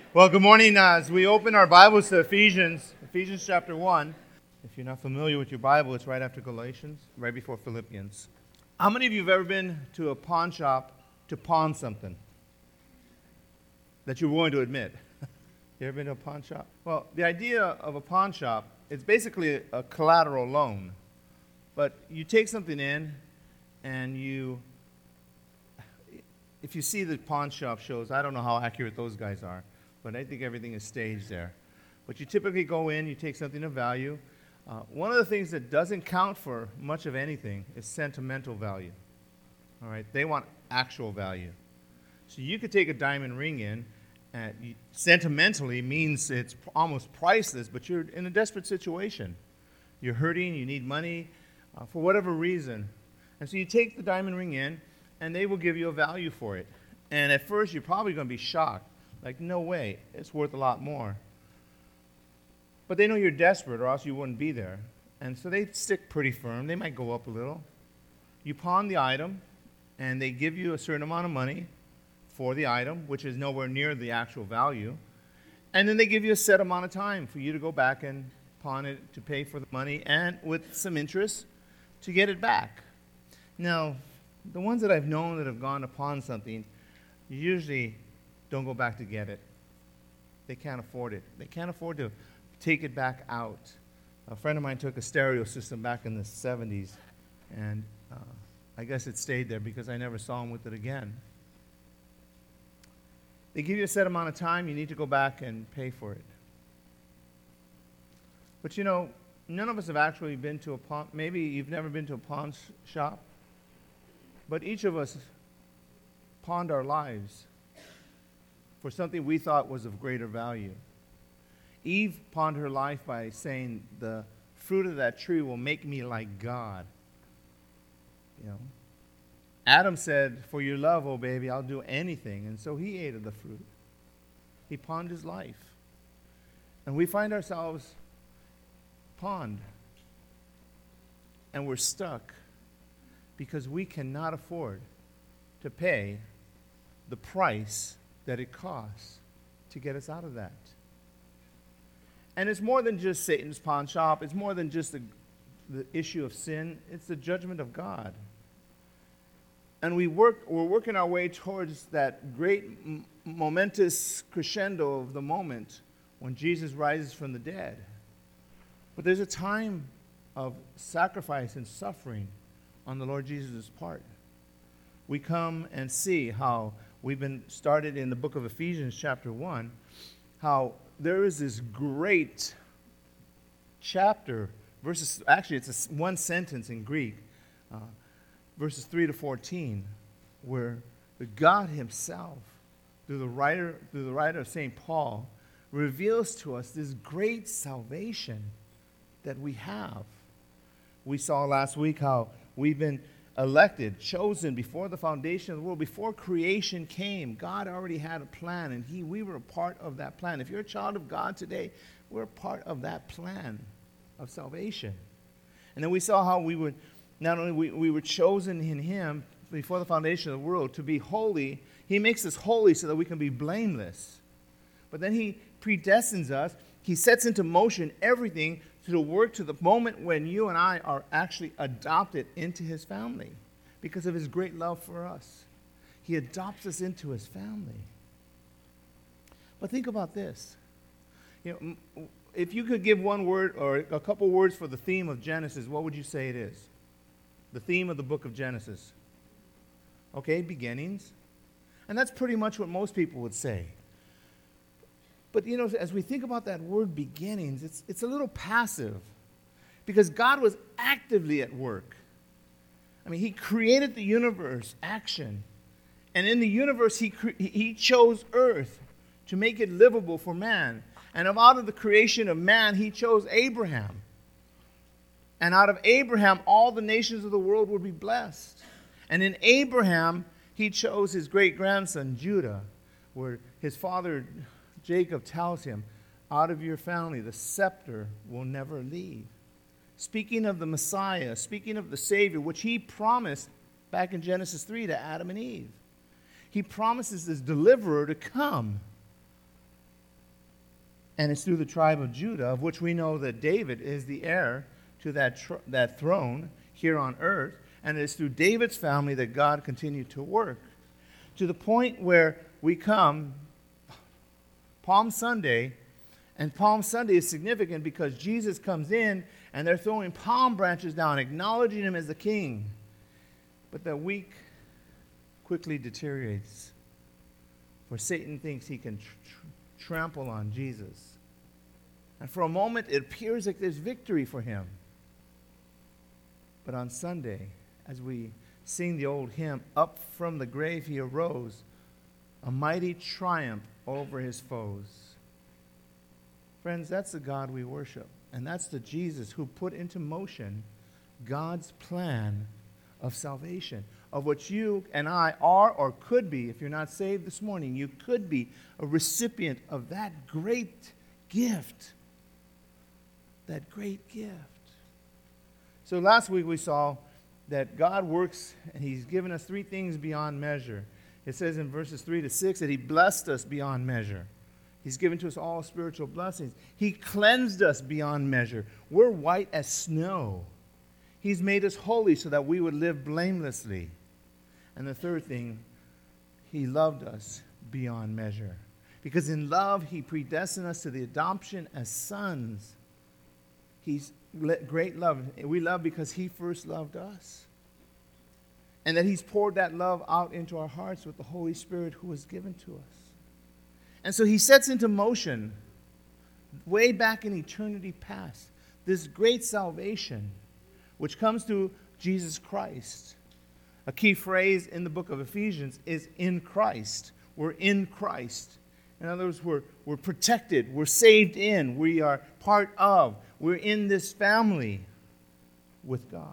Well, good morning. As we open our Bibles to Ephesians chapter 1. If you're not familiar with your Bible, it's right after Galatians, right before Philippians. How many of you have ever been to a pawn shop to pawn something that you're willing to admit? You ever been to a pawn shop? Well, the idea of a pawn shop is basically a collateral loan. But you take something in and if you see the pawn shop shows, I don't know how accurate those guys are, but I think everything is staged there. But you typically go in, you take something of value. One of the things that doesn't count for much of anything is sentimental value. All right, they want actual value. So you could take a diamond ring in, and sentimentally means it's almost priceless, but you're in a desperate situation. You're hurting, you need money, for whatever reason. And so you take the diamond ring in, and they will give you a value for it. And at first, you're probably going to be shocked. Like, no way, it's worth a lot more. But they know you're desperate, or else you wouldn't be there. And so they stick pretty firm. They might go up a little. You pawn the item, and they give you a certain amount of money for the item, which is nowhere near the actual value. And then they give you a set amount of time for you to go back and pawn it to pay for the money, and with some interest to get it back. Now, the ones that I've known that have gone to pawn something usually don't go back to get it. They can't afford it. They can't afford to take it back out. A friend of mine took a stereo system back in the 70s, and I guess it stayed there because I never saw him with it again. They give you a set amount of time. You need to go back and pay for it. But you know, none of us have actually been to a pawn. Maybe you've never been to a pawn shop, but each of us pawned our lives for something we thought was of greater value. Eve pawned her life by saying, the fruit of that tree will make me like God. You know, Adam said, for your love, oh baby, I'll do anything. And so he ate of the fruit. He pawned his life. And we find ourselves pawned. And we're stuck because we cannot afford to pay the price that it costs to get us out of that. And it's more than just Satan's pawn shop. It's more than just the issue of sin. It's the judgment of God. And we're working our way towards that great momentous crescendo of the moment when Jesus rises from the dead. But there's a time of sacrifice and suffering on the Lord Jesus' part. We come and see how we've been started in the book of Ephesians chapter 1, how there is this great chapter, it's one sentence in Greek, verses 3 to 14, where God himself, through the writer of St. Paul, reveals to us this great salvation that we have. We saw last week how we've been elected, chosen before the foundation of the world, before creation came. God already had a plan, and we were a part of that plan. If you're a child of God today, we're a part of that plan of salvation. And then we saw how we would not only we were chosen in him before the foundation of the world to be holy. He makes us holy so that we can be blameless. But then he predestines us. He sets into motion everything to work to the moment when you and I are actually adopted into his family because of his great love for us. He adopts us into his family. But think about this. You know, if you could give one word or a couple words for the theme of Genesis, what would you say it is? The theme of the book of Genesis. Okay, beginnings. And that's pretty much what most people would say. But, you know, as we think about that word beginnings, it's a little passive because God was actively at work. I mean, he created the universe, action. And in the universe, he chose earth to make it livable for man. And out of the creation of man, he chose Abraham. And out of Abraham, all the nations of the world would be blessed. And in Abraham, he chose his great-grandson, Judah, where his father Jacob tells him, out of your family, the scepter will never leave. Speaking of the Messiah, speaking of the Savior, which he promised back in Genesis 3 to Adam and Eve. He promises this deliverer to come. And it's through the tribe of Judah, of which we know that David is the heir to that throne here on earth. And it's through David's family that God continued to work. To the point where we come Palm Sunday, and Palm Sunday is significant because Jesus comes in and they're throwing palm branches down, acknowledging him as the king. But the week quickly deteriorates, for Satan thinks he can trample on Jesus. And for a moment, it appears like there's victory for him. But on Sunday, as we sing the old hymn, "Up from the grave he arose, a mighty triumph over his foes." Friends, that's the God we worship. And that's the Jesus who put into motion God's plan of salvation, of which you and I are or could be. If you're not saved this morning, you could be a recipient of that great gift. That great gift. So last week we saw that God works and he's given us three things beyond measure. It says in verses 3 to 6 that he blessed us beyond measure. He's given to us all spiritual blessings. He cleansed us beyond measure. We're white as snow. He's made us holy so that we would live blamelessly. And the third thing, he loved us beyond measure. Because in love, he predestined us to the adoption as sons. He's great love. We love because he first loved us. And that he's poured that love out into our hearts with the Holy Spirit who was given to us. And so he sets into motion, way back in eternity past, this great salvation, which comes through Jesus Christ. A key phrase in the book of Ephesians is in Christ. We're in Christ. In other words, we're protected. We're saved in. We are part of. We're in this family with God.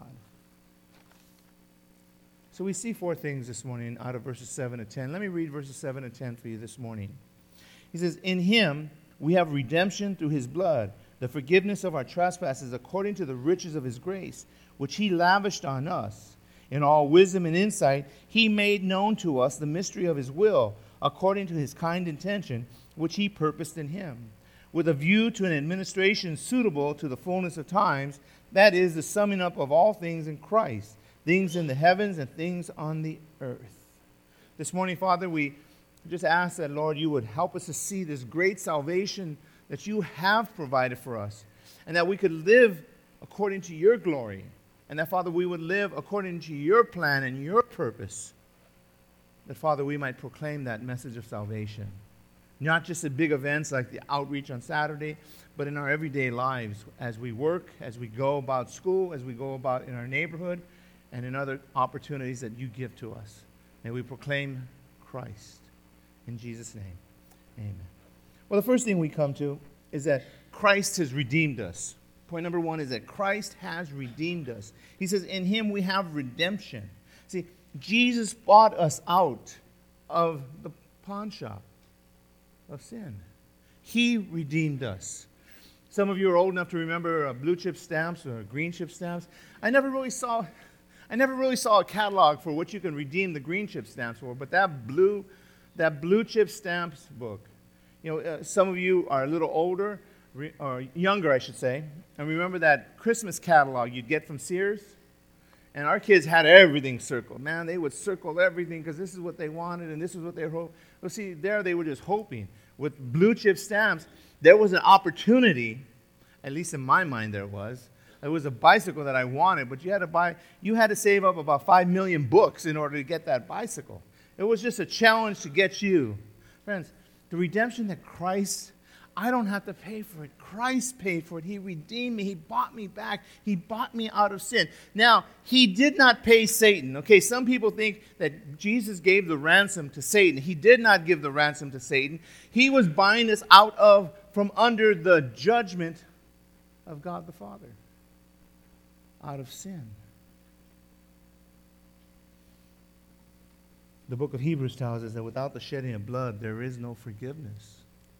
So we see four things this morning out of verses 7 to 10. Let me read verses 7 and 10 for you this morning. He says, "In him we have redemption through his blood, the forgiveness of our trespasses according to the riches of his grace, which he lavished on us. In all wisdom and insight, he made known to us the mystery of his will, according to his kind intention, which he purposed in him, with a view to an administration suitable to the fullness of times, that is, the summing up of all things in Christ, things in the heavens and things on the earth." This morning, Father, we just ask that, Lord, you would help us to see this great salvation that you have provided for us, and that we could live according to your glory, and that, Father, we would live according to your plan and your purpose, that, Father, we might proclaim that message of salvation, not just at big events like the outreach on Saturday, but in our everyday lives as we work, as we go about school, as we go about in our neighborhood, and in other opportunities that you give to us. May we proclaim Christ. In Jesus' name, amen. Well, the first thing we come to is that Christ has redeemed us. Point number one is that Christ has redeemed us. He says, in him we have redemption. See, Jesus bought us out of the pawn shop of sin. He redeemed us. Some of you are old enough to remember blue chip stamps or green chip stamps. I never really saw a catalog for what you can redeem the green chip stamps for, but that blue chip stamps book. Some of you are a little older, or younger, I should say, and remember that Christmas catalog you'd get from Sears? And our kids had everything circled. Man, they would circle everything because this is what they wanted and this is what they hoped. Well, see, there they were just hoping. With blue chip stamps, there was an opportunity, at least in my mind there was. It was a bicycle that I wanted, but you had to save up about 5 million books in order to get that bicycle. It was just a challenge to get you. Friends, the redemption that Christ, I don't have to pay for it. Christ paid for it. He redeemed me. He bought me back. He bought me out of sin. Now, he did not pay Satan. Okay, some people think that Jesus gave the ransom to Satan. He did not give the ransom to Satan. He was buying us from under the judgment of God the Father, out of sin. The book of Hebrews tells us that without the shedding of blood, there is no forgiveness.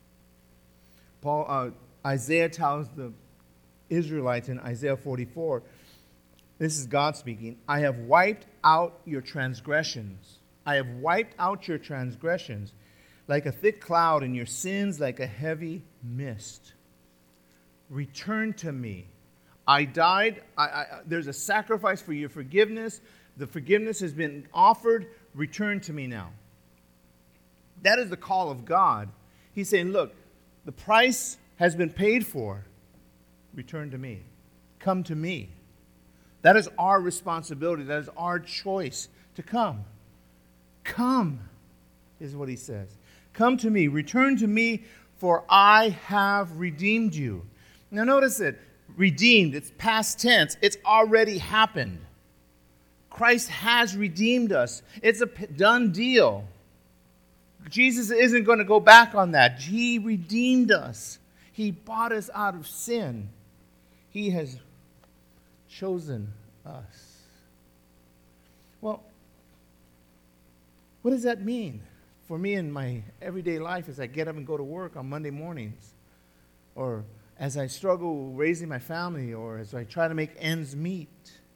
Isaiah tells the Israelites in Isaiah 44, this is God speaking, I have wiped out your transgressions. I have wiped out your transgressions, like a thick cloud, and your sins like a heavy mist. Return to me. I died. There's a sacrifice for your forgiveness. The forgiveness has been offered. Return to me now. That is the call of God. He's saying, look, the price has been paid for. Return to me. Come to me. That is our responsibility. That is our choice to come. Come, is what he says. Come to me. Return to me, for I have redeemed you. Now notice it. Redeemed. It's past tense. It's already happened. Christ has redeemed us. It's a done deal. Jesus isn't going to go back on that. He redeemed us. He bought us out of sin. He has chosen us. Well, what does that mean for me in my everyday life as I get up and go to work on Monday mornings? Or as I struggle raising my family, or as I try to make ends meet?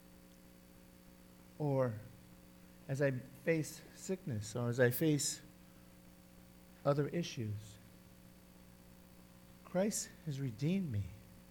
Or as I face sickness, or as I face other issues? Christ has redeemed me.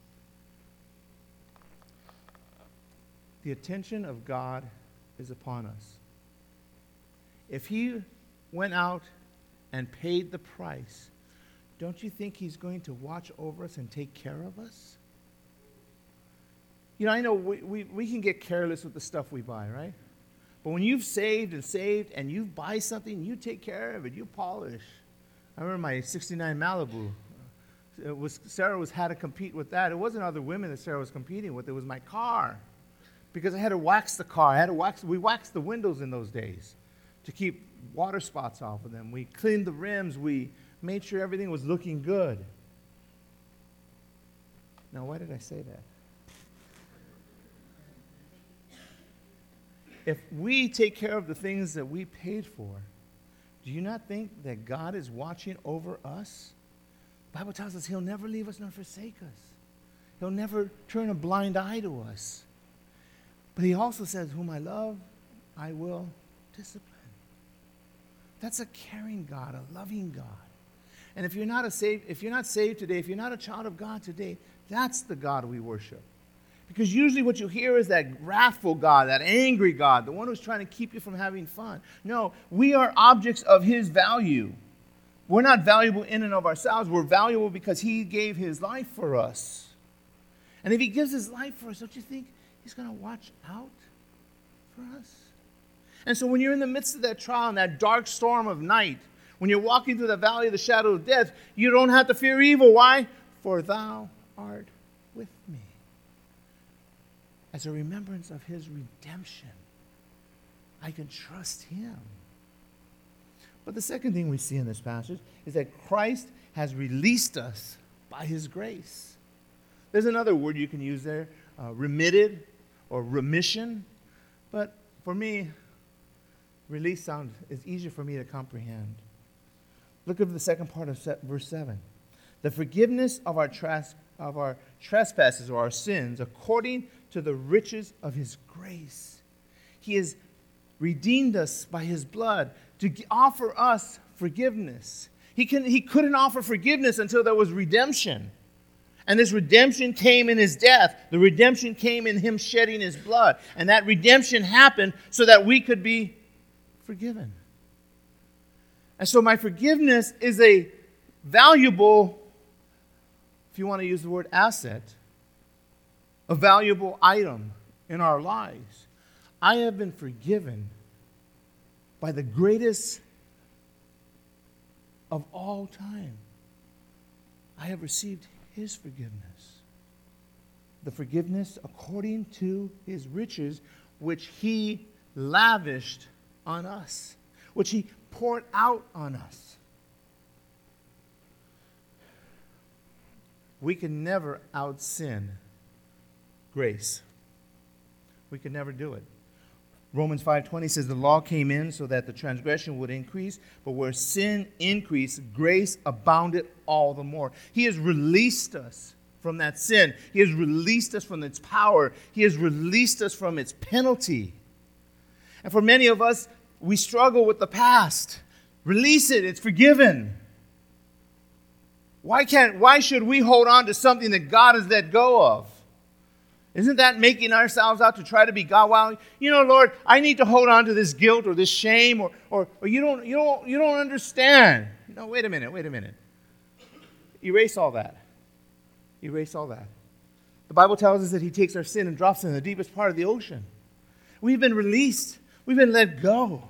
The attention of God is upon us. If he went out and paid the price, don't you think he's going to watch over us and take care of us? You know, I know we can get careless with the stuff we buy, right? But when you've saved and you buy something, you take care of it, you polish. I remember my 69 Malibu. Sarah had to compete with that. It wasn't other women that Sarah was competing with. It was my car. Because I had to wax the car. We waxed the windows in those days to keep water spots off of them. We cleaned the rims. We made sure everything was looking good. Now, why did I say that? If we take care of the things that we paid for, do you not think that God is watching over us? The Bible tells us he'll never leave us nor forsake us. He'll never turn a blind eye to us. But he also says, whom I love, I will discipline. That's a caring God, a loving God. And if you're not saved today, if you're not a child of God today, that's the God we worship. Because usually what you hear is that wrathful God, that angry God, the one who's trying to keep you from having fun. No, we are objects of his value. We're not valuable in and of ourselves. We're valuable because he gave his life for us. And if he gives his life for us, don't you think he's going to watch out for us? And so when you're in the midst of that trial, in that dark storm of night, when you're walking through the valley of the shadow of death, you don't have to fear evil. Why? For thou art with me. As a remembrance of his redemption, I can trust him. But the second thing we see in this passage is that Christ has released us by his grace. There's another word you can use there, remitted or remission. But for me, release is easier for me to comprehend. Look at the second part of verse 7. The forgiveness of our trespasses or our sins according to the riches of his grace. He has redeemed us by his blood to offer us forgiveness. He couldn't offer forgiveness until there was redemption. And this redemption came in his death. The redemption came in him shedding his blood. And that redemption happened so that we could be forgiven. And so my forgiveness is a valuable, if you want to use the word asset, a valuable item in our lives. I have been forgiven by the greatest of all time. I have received his forgiveness. The forgiveness according to his riches, which he lavished on us, which he poured out on us. We can never out-sin grace. We could never do it. Romans 5:20 says the law came in so that the transgression would increase, but where sin increased, grace abounded all the more. He has released us from that sin. He has released us from its power. He has released us from its penalty. And for many of us, we struggle with the past. Release it. It's forgiven. Why should we hold on to something that God has let go of? Isn't that making ourselves out to try to be God? Well, Lord, I need to hold on to this guilt or this shame, or you don't understand. No, wait a minute. Erase all that. Erase all that. The Bible tells us that He takes our sin and drops it in the deepest part of the ocean. We've been released. We've been let go.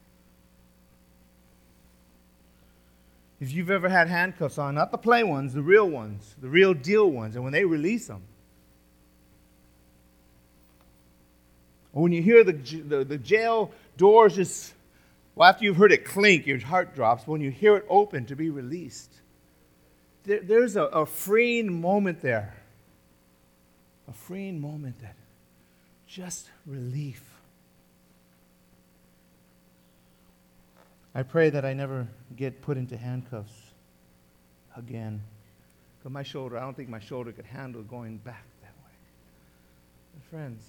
If you've ever had handcuffs on, not the play ones, the real ones, the real deal ones, and when they release them, or when you hear the jail doors just, after you've heard it clink, your heart drops. But when you hear it open to be released, there's a freeing moment there. A freeing moment that just relief. I pray that I never get put into handcuffs again. Because I don't think my shoulder could handle going back that way. But friends,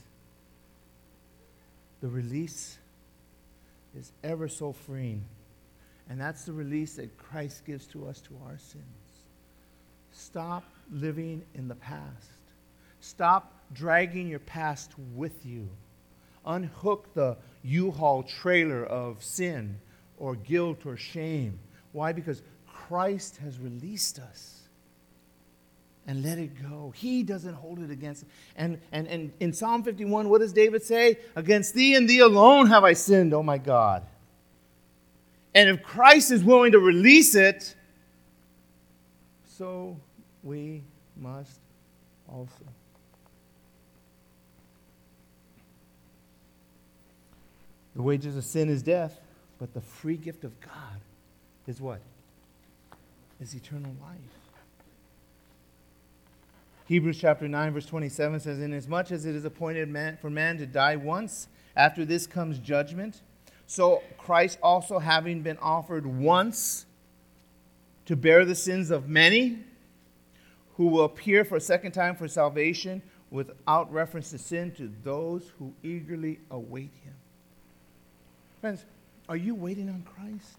the release is ever so freeing. And that's the release that Christ gives to us to our sins. Stop living in the past. Stop dragging your past with you. Unhook the U-Haul trailer of sin or guilt or shame. Why? Because Christ has released us. And let it go. He doesn't hold it against us. And in Psalm 51, what does David say? Against thee and thee alone have I sinned, oh my God. And if Christ is willing to release it, so we must also. The wages of sin is death, but the free gift of God is what? Is eternal life. Hebrews chapter 9, verse 27 says, inasmuch as it is appointed for man to die once, after this comes judgment, so Christ also, having been offered once to bear the sins of many, who will appear for a second time for salvation without reference to sin to those who eagerly await Him. Friends, are you waiting on Christ?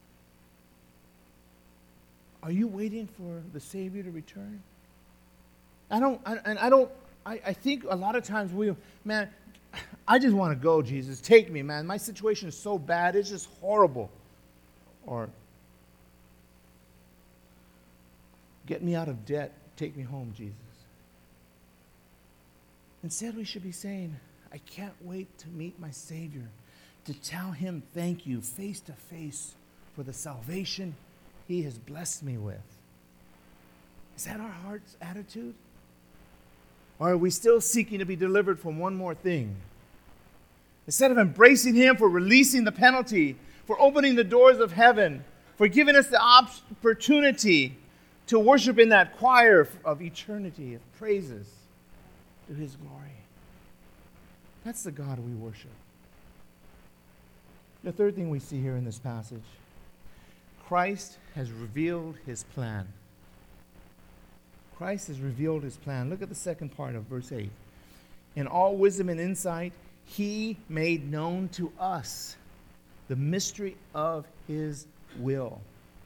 Are you waiting for the Savior to return? I think a lot of times I just want to go, Jesus. Take me, man. My situation is so bad. It's just horrible. Or, get me out of debt. Take me home, Jesus. Instead, we should be saying, I can't wait to meet my Savior, to tell Him thank you face to face for the salvation He has blessed me with. Is that our heart's attitude? Or are we still seeking to be delivered from one more thing? Instead of embracing Him for releasing the penalty, for opening the doors of heaven, for giving us the opportunity to worship in that choir of eternity, of praises to His glory. That's the God we worship. The third thing we see here in this passage, Christ has revealed His plan. Christ has revealed His plan. Look at the second part of verse 8. In all wisdom and insight, He made known to us the mystery of His will.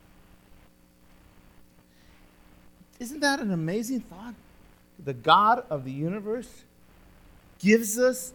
Isn't that an amazing thought? The God of the universe gives us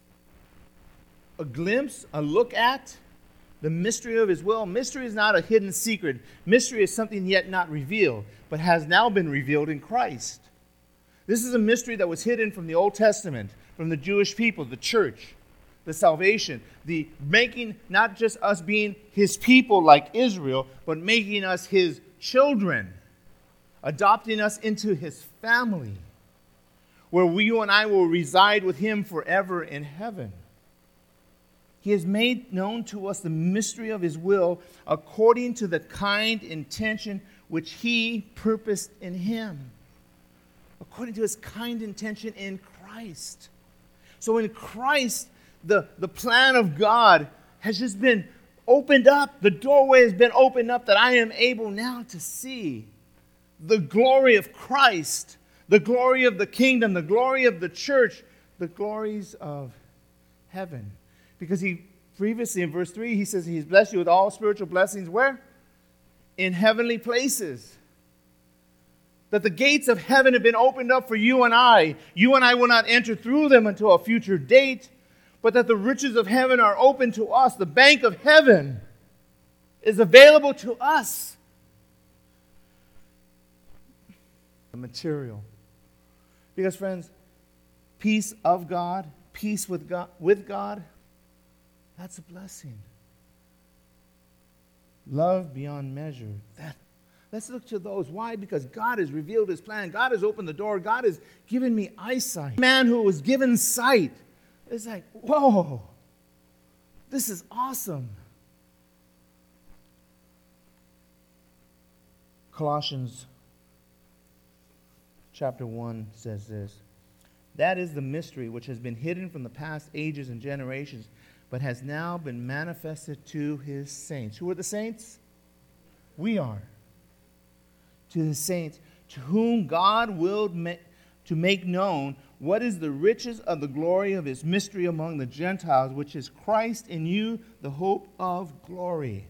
a glimpse, a look at the mystery of His will. Mystery is not a hidden secret. Mystery is something yet not revealed, but has now been revealed in Christ. This is a mystery that was hidden from the Old Testament, from the Jewish people, the church, the salvation, the making not just us being His people like Israel, but making us His children, adopting us into His family, where you and I will reside with Him forever in heaven. He has made known to us the mystery of His will according to the kind intention which He purposed in Him. According to His kind intention in Christ. So in Christ, the plan of God has just been opened up. The doorway has been opened up that I am able now to see the glory of Christ, the glory of the kingdom, the glory of the church, the glories of heaven. Because He previously in verse 3, he says he's blessed you with all spiritual blessings. Where? In heavenly places. That the gates of heaven have been opened up for you and I. You and I will not enter through them until a future date, but that the riches of heaven are open to us. The bank of heaven is available to us. The material. Because, friends, peace of God, peace with God, that's a blessing. Love beyond measure. Let's look to those. Why? Because God has revealed His plan. God has opened the door. God has given me eyesight. Man who was given sight is like, whoa, this is awesome. Colossians chapter 1 says this. That is the mystery which has been hidden from the past ages and generations, but has now been manifested to His saints. Who are the saints? We are. To the saints, to whom God willed to make known what is the riches of the glory of His mystery among the Gentiles, which is Christ in you, the hope of glory.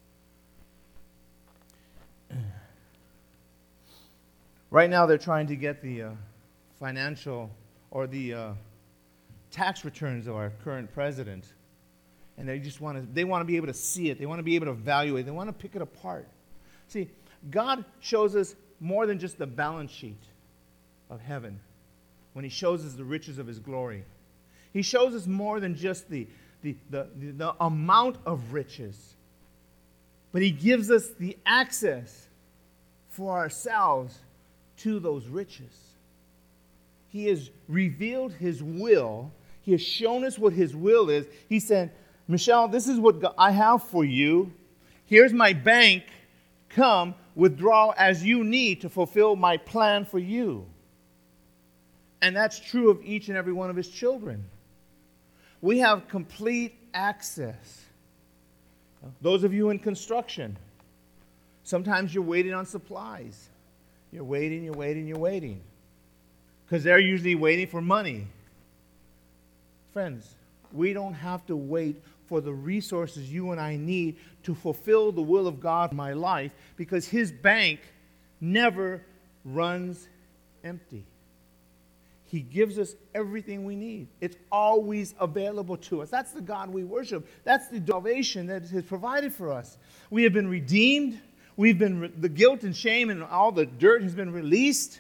Right now they're trying to get the financial or the tax returns of our current president. And they want to be able to see it. They want to be able to evaluate it. They want to pick it apart. See, God shows us more than just the balance sheet of heaven when He shows us the riches of His glory. He shows us more than just the amount of riches. But He gives us the access for ourselves to those riches. He has revealed His will. He has shown us what His will is. He said, Michelle, this is what I have for you. Here's my bank. Come, withdraw as you need to fulfill my plan for you. And that's true of each and every one of His children. We have complete access. Those of you in construction, sometimes you're waiting on supplies. You're waiting. Because they're usually waiting for money. Friends, we don't have to wait for the resources you and I need to fulfill the will of God in my life, because His bank never runs empty. He gives us everything we need. It's always available to us. That's the God we worship. That's the salvation that is provided for us. We have been redeemed. The guilt and shame and all the dirt has been released.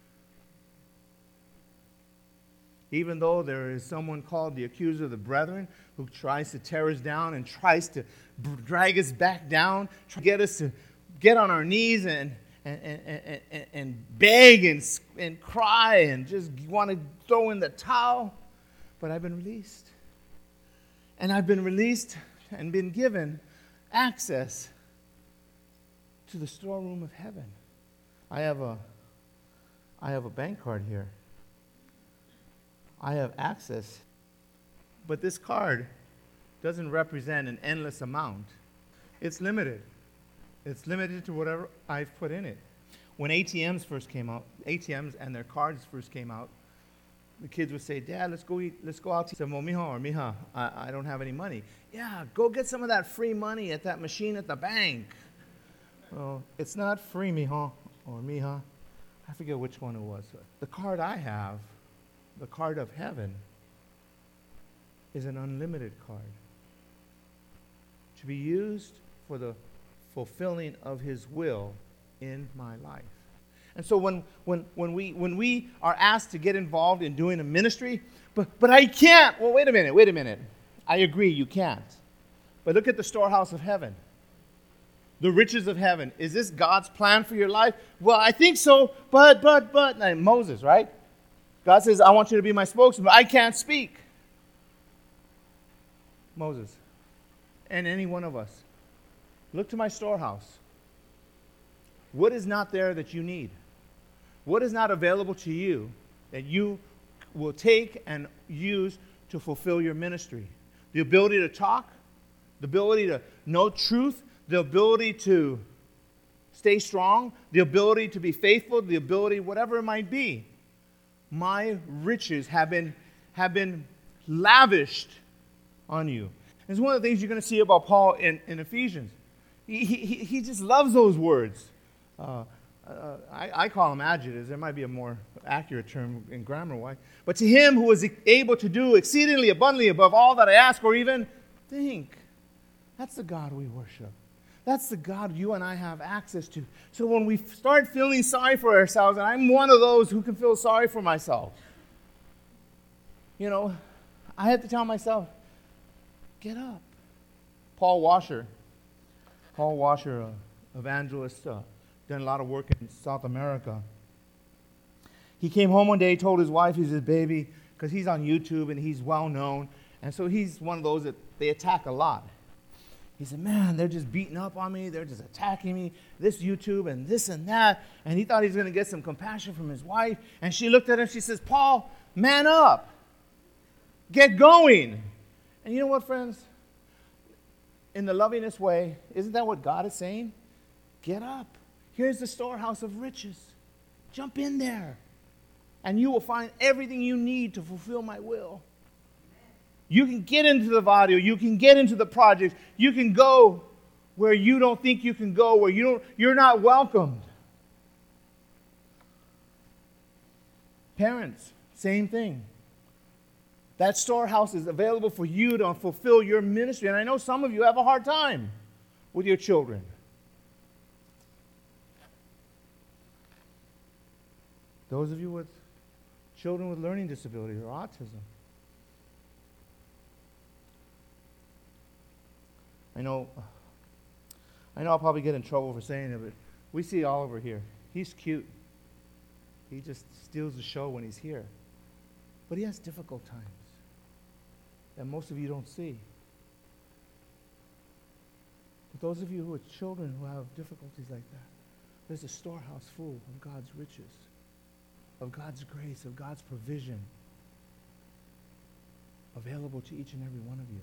Even though there is someone called the accuser of the brethren who tries to tear us down and tries to drag us back down, to get us to get on our knees and beg and cry and just want to throw in the towel. But I've been released. And I've been released and been given access to the storeroom of heaven. I have a bank card here. I have access. But this card doesn't represent an endless amount. It's limited. It's limited to whatever I've put in it. When ATMs first came out, ATMs and their cards first came out, the kids would say, Dad, let's go out. I said, well, mijo or mija, I don't have any money. Yeah, go get some of that free money at that machine at the bank. Well, it's not free, mijo or mija. I forget which one it was. The card I have, the card of heaven, is an unlimited card to be used for the fulfilling of His will in my life. And so when we are asked to get involved in doing a ministry, but I can't. Well, wait a minute. I agree, you can't. But look at the storehouse of heaven. The riches of heaven. Is this God's plan for your life? Well, I think so, but. And Moses, right? God says, I want you to be my spokesman, but I can't speak. Moses, and any one of us, look to my storehouse. What is not there that you need? What is not available to you that you will take and use to fulfill your ministry? The ability to talk, the ability to know truth, the ability to stay strong, the ability to be faithful, the ability, whatever it might be. My riches have been lavished on you. It's one of the things you're going to see about Paul in Ephesians. He just loves those words. I call them adjectives. There might be a more accurate term in grammar-wise. But to him who is able to do exceedingly abundantly above all that I ask or even think. That's the God we worship. That's the God you and I have access to. So when we start feeling sorry for ourselves, and I'm one of those who can feel sorry for myself, I had to tell myself, get up. Paul Washer, evangelist, done a lot of work in South America. He came home one day, told his wife he's his baby, because he's on YouTube and he's well known. And so he's one of those that they attack a lot. He said, man, they're just beating up on me. They're just attacking me, this YouTube and this and that. And he thought he was going to get some compassion from his wife. And she looked at him, she says, Paul, man up. Get going. And you know what, friends? In the lovingest way, isn't that what God is saying? Get up. Here's the storehouse of riches. Jump in there. And you will find everything you need to fulfill my will. You can get into the audio. You can get into the projects. You can go where you don't think you can go, where you're not welcomed. Parents, same thing. That storehouse is available for you to fulfill your ministry. And I know some of you have a hard time with your children. Those of you with children with learning disability or autism. I know I'll probably get in trouble for saying it, but we see Oliver here. He's cute. He just steals the show when he's here. But he has difficult times that most of you don't see. But those of you who are children who have difficulties like that, there's a storehouse full of God's riches, of God's grace, of God's provision available to each and every one of you.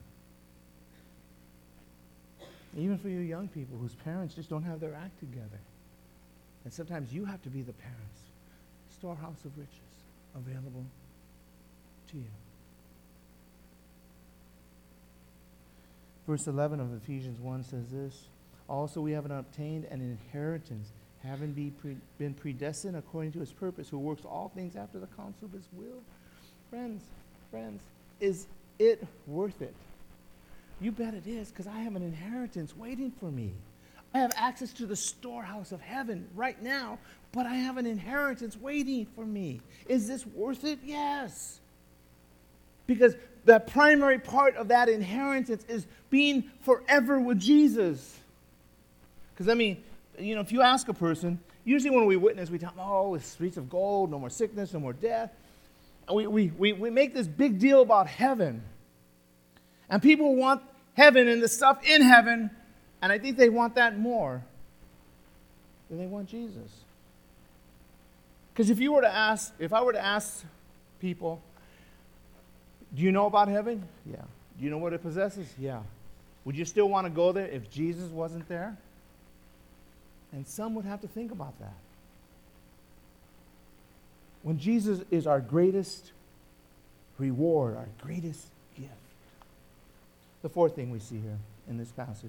Even for you young people whose parents just don't have their act together. And sometimes you have to be the parents. Storehouse of riches available to you. Verse 11 of Ephesians 1 says this, also we have obtained an inheritance, having been predestined according to his purpose, who works all things after the counsel of his will. Friends, is it worth it? You bet it is, because I have an inheritance waiting for me. I have access to the storehouse of heaven right now, but I have an inheritance waiting for me. Is this worth it? Yes. Because the primary part of that inheritance is being forever with Jesus. Because, if you ask a person, usually when we witness, we tell them, oh, it's streets of gold, no more sickness, no more death. And we make this big deal about heaven. And people want heaven and the stuff in heaven, and I think they want that more than they want Jesus. Because if I were to ask people, do you know about heaven? Yeah. Do you know what it possesses? Yeah. Would you still want to go there if Jesus wasn't there? And some would have to think about that. When Jesus is our greatest reward, our greatest gift. The fourth thing we see here in this passage.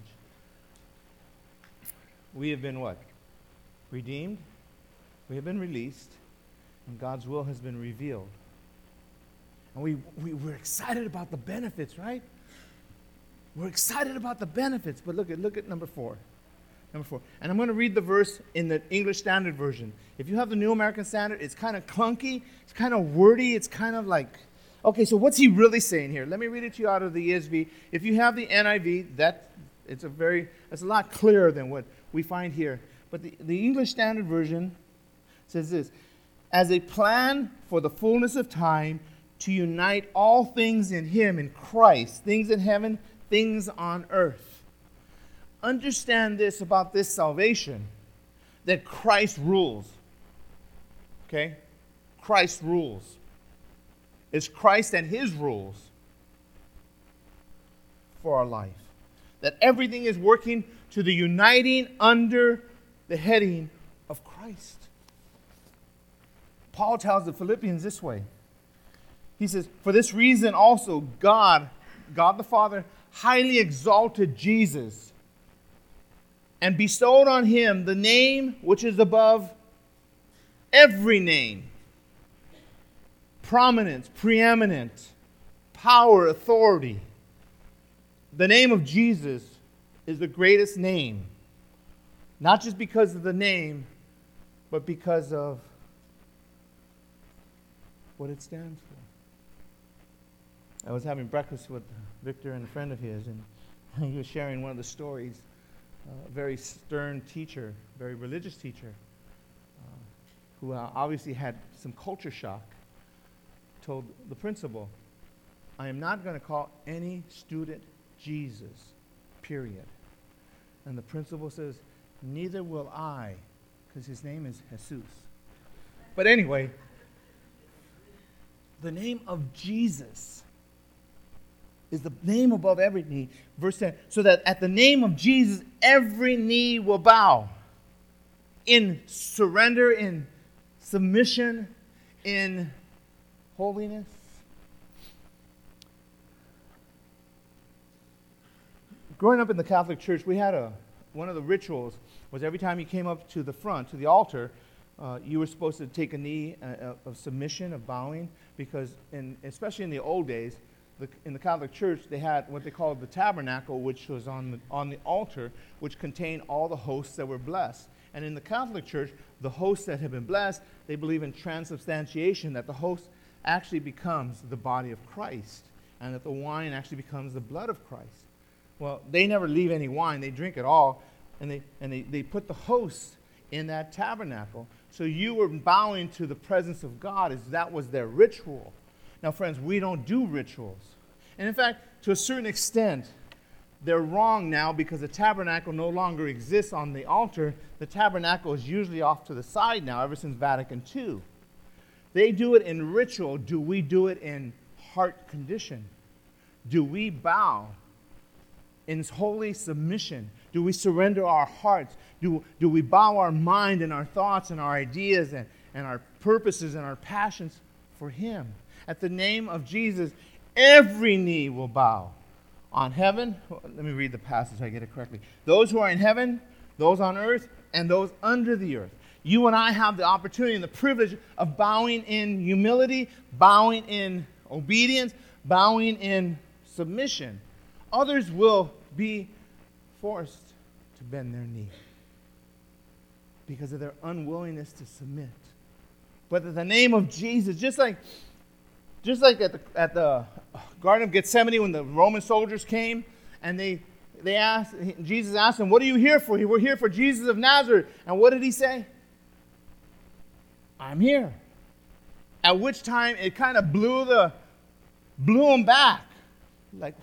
We have been what? Redeemed. We have been released. And God's will has been revealed. And we're excited about the benefits, right? We're excited about the benefits. But look at number 4. Number 4. And I'm going to read the verse in the English Standard Version. If you have the New American Standard, it's kind of clunky. It's kind of wordy. It's kind of like... Okay, so what's he really saying here? Let me read it to you out of the ESV. If you have the NIV, it's a lot clearer than what we find here. But the English Standard Version says this, as a plan for the fullness of time to unite all things in him, in Christ, things in heaven, things on earth. Understand this about this salvation, that Christ rules. Okay? Christ rules. It's Christ and his rules for our life. That everything is working to the uniting under the heading of Christ. Paul tells the Philippians this way. He says, for this reason also God the Father highly exalted Jesus and bestowed on him the name which is above every name. Prominence, preeminent, power, authority. The name of Jesus is the greatest name. Not just because of the name, but because of what it stands for. I was having breakfast with Victor and a friend of his, and he was sharing one of the stories. A very stern teacher, very religious teacher, who obviously had some culture shock, told the principal, I am not going to call any student Jesus, period. And the principal says, neither will I, because his name is Jesus. But anyway, the name of Jesus is the name above every knee. Verse 10, so that at the name of Jesus, every knee will bow in surrender, in submission, in holiness. Growing up in the Catholic Church, we had one of the rituals was every time you came up to the front, to the altar, you were supposed to take a knee of submission, of bowing, because especially in the old days, in the Catholic Church, they had what they called the tabernacle, which was on the altar, which contained all the hosts that were blessed. And in the Catholic Church, the hosts that have been blessed, they believe in transubstantiation, that the host actually becomes the body of Christ, and that the wine actually becomes the blood of Christ. Well, they never leave any wine. They drink it all, and they put the host in that tabernacle. So you were bowing to the presence of God, as that was their ritual. Now, friends, we don't do rituals. And in fact, to a certain extent, they're wrong now because the tabernacle no longer exists on the altar. The tabernacle is usually off to the side now, ever since Vatican II. They do it in ritual. Do we do it in heart condition? Do we bow in holy submission? Do we surrender our hearts? Do we bow our mind and our thoughts and our ideas and our purposes and our passions for Him? At the name of Jesus, every knee will bow. On heaven, let me read the passage so I get it correctly. Those who are in heaven, those on earth, and those under the earth. You and I have the opportunity and the privilege of bowing in humility, bowing in obedience, bowing in submission. Others will be forced to bend their knee because of their unwillingness to submit. But at the name of Jesus, just like at the Garden of Gethsemane when the Roman soldiers came and Jesus asked them, what are you here for? We're here for Jesus of Nazareth. And what did he say? I'm here. At which time it kind of blew them back. Like,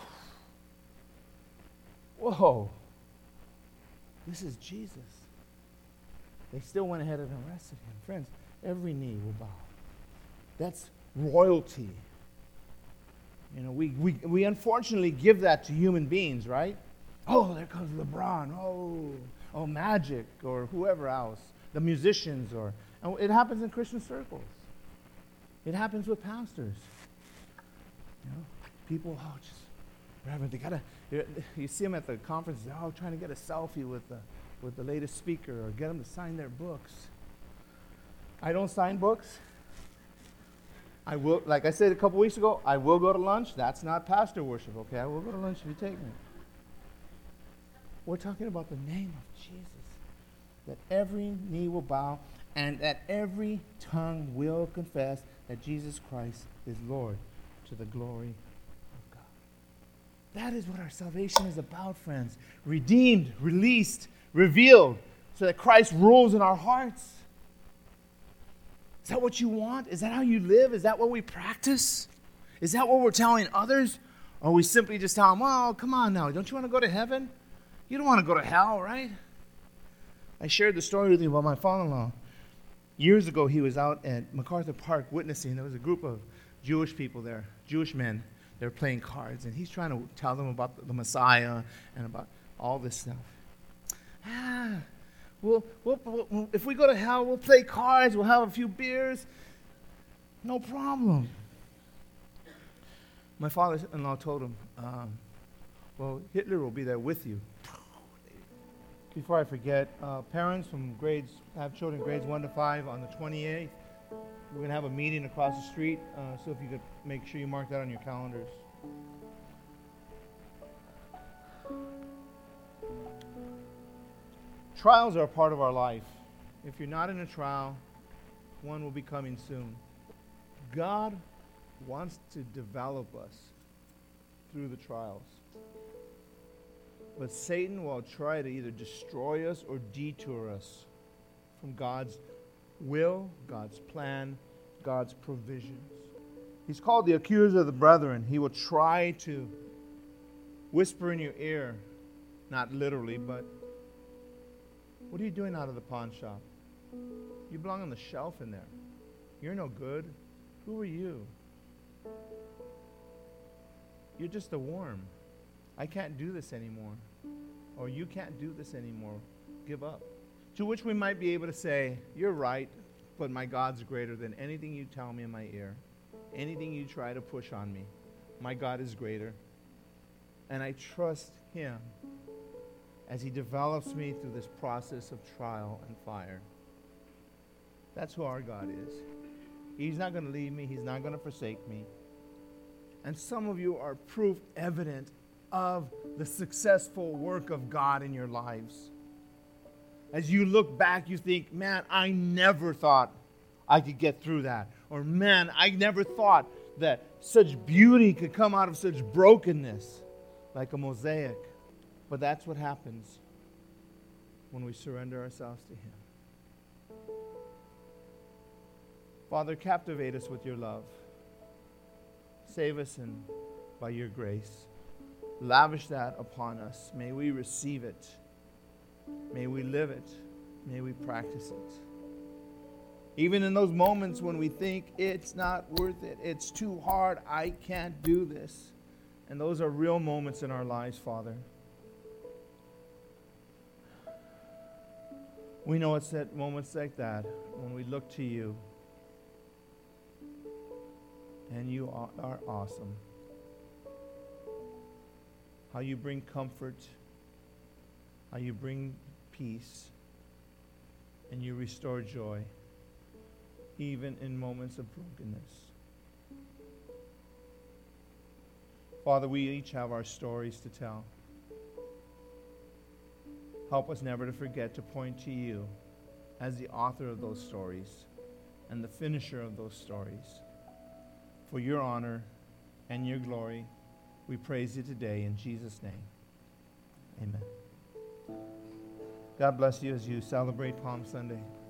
whoa, this is Jesus. They still went ahead and arrested him. Friends, every knee will bow. That's royalty. You know, we unfortunately give that to human beings, right? Oh, there comes LeBron. Oh, Magic, or whoever else, the musicians, and it happens in Christian circles. It happens with pastors. You know, people, just Reverend, you see them at the conferences, trying to get a selfie with the latest speaker or get them to sign their books. I don't sign books. I will, like I said a couple weeks ago, I will go to lunch. That's not pastor worship, okay? I will go to lunch if you take me. We're talking about the name of Jesus, that every knee will bow and that every tongue will confess that Jesus Christ is Lord, to the glory of God. That is what our salvation is about, friends. Redeemed, released, revealed, so that Christ rules in our hearts. Is that what you want? Is that how you live? Is that what we practice? Is that what we're telling others? Or are we simply just telling them, well, come on now, don't you want to go to heaven? You don't want to go to hell, right? I shared the story with you about my father-in-law. Years ago, he was out at MacArthur Park witnessing. There was a group of Jewish people there, Jewish men. They were playing cards, and he's trying to tell them about the Messiah and about all this stuff. We'll, if we go to hell, we'll play cards, we'll have a few beers. No problem. My father-in-law told him, Well, Hitler will be there with you. Before I forget, parents from have children grades 1 to 5 on the 28th. We're going to have a meeting across the street, so if you could make sure you mark that on your calendars. Trials are a part of our life. If you're not in a trial, one will be coming soon. God wants to develop us through the trials. But Satan will try to either destroy us or detour us from God's will, God's plan, God's provisions. He's called the accuser of the brethren. He will try to whisper in your ear, not literally, but what are you doing out of the pawn shop? You belong on the shelf in there. You're no good. Who are you? You're just a worm. I can't do this anymore. Or you can't do this anymore. Give up. To which we might be able to say, you're right, but my God's greater than anything you tell me in my ear. Anything you try to push on me. My God is greater. And I trust Him as He develops me through this process of trial and fire. That's who our God is. He's not going to leave me. He's not going to forsake me. And some of you are proof evident of the successful work of God in your lives. As you look back, you think, man, I never thought I could get through that. Or, man, I never thought that such beauty could come out of such brokenness, like a mosaic. But that's what happens when we surrender ourselves to Him. Father, captivate us with your love. Save us by your grace. Lavish that upon us. May we receive it. May we live it. May we practice it. Even in those moments when we think it's not worth it, it's too hard, I can't do this. And those are real moments in our lives, Father. We know it's at moments like that when we look to you. And you are awesome. How you bring comfort, how you bring peace, and you restore joy, even in moments of brokenness. Father, we each have our stories to tell. Help us never to forget to point to you as the author of those stories and the finisher of those stories. For your honor and your glory, we praise you today in Jesus' name. Amen. God bless you as you celebrate Palm Sunday.